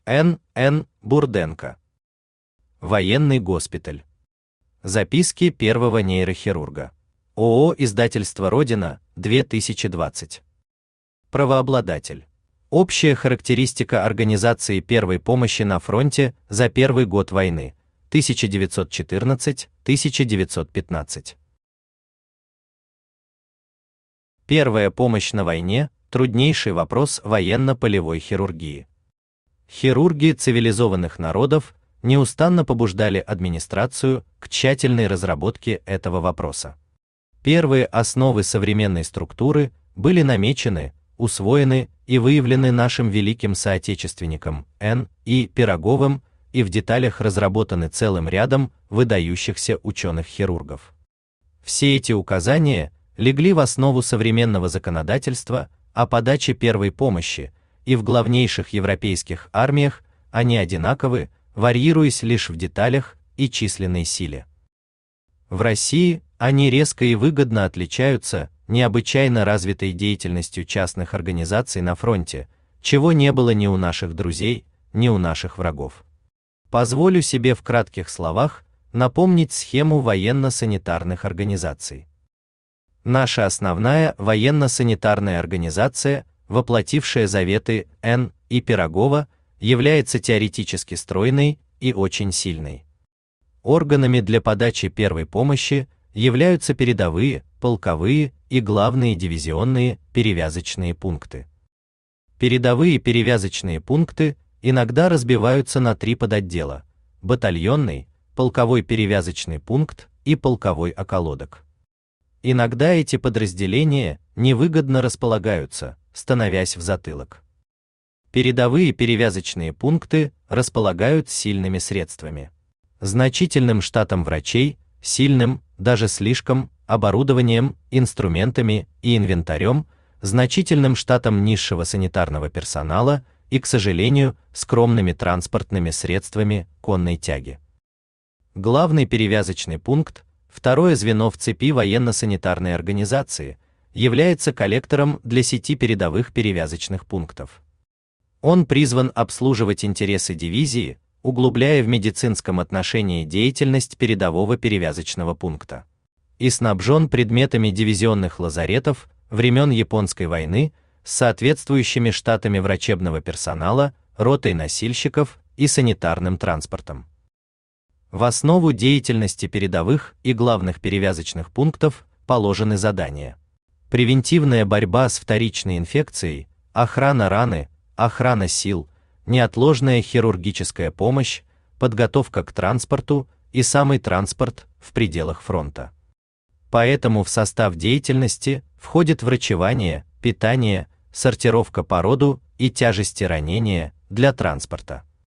Н. Бурденко. Военный госпиталь. Записки первого нейрохирурга. ООО «Издательство Родина», 2020. Правообладатель. Общая характеристика организации первой помощи на фронте за первый год войны, 1914-1915. Первая помощь на войне – труднейший вопрос военно-полевой хирургии. Хирурги цивилизованных народов неустанно побуждали администрацию к тщательной разработке этого вопроса. Первые основы современной структуры были намечены, усвоены и выявлены нашим великим соотечественником Н.И. Пироговым и в деталях разработаны целым рядом выдающихся ученых-хирургов. Все эти указания легли в основу современного законодательства о подаче первой помощи, и в главнейших европейских армиях они одинаковы, варьируясь лишь в деталях и численной силе. В России они резко и выгодно отличаются необычайно развитой деятельностью частных организаций на фронте, чего не было ни у наших друзей, ни у наших врагов. Позволю себе в кратких словах напомнить схему военно-санитарных организаций. Наша основная военно-санитарная организация, воплотившая заветы Н.И. Пирогова, является теоретически стройной и очень сильной. Органами для подачи первой помощи являются передовые, полковые и главные дивизионные перевязочные пункты. Передовые перевязочные пункты иногда разбиваются на три подотдела: батальонный, полковой перевязочный пункт и полковой околоток. Иногда эти подразделения невыгодно располагаются, становясь в затылок. Передовые перевязочные пункты располагают сильными средствами, значительным штатом врачей, сильным, даже слишком, оборудованием, инструментами и инвентарем, значительным штатом низшего санитарного персонала и, к сожалению, скромными транспортными средствами конной тяги. Главный перевязочный пункт, второе звено в цепи военно-санитарной организации, является коллектором для сети передовых перевязочных пунктов. Он призван обслуживать интересы дивизии, углубляя в медицинском отношении деятельность передового перевязочного пункта. И снабжен предметами дивизионных лазаретов времен Японской войны с соответствующими штатами врачебного персонала, ротой носильщиков и санитарным транспортом. В основу деятельности передовых и главных перевязочных пунктов положены задания: превентивная борьба с вторичной инфекцией, охрана раны, охрана сил, неотложная хирургическая помощь, подготовка к транспорту и самый транспорт в пределах фронта. Поэтому в состав деятельности входит врачевание, питание, сортировка по роду и тяжести ранения для транспорта.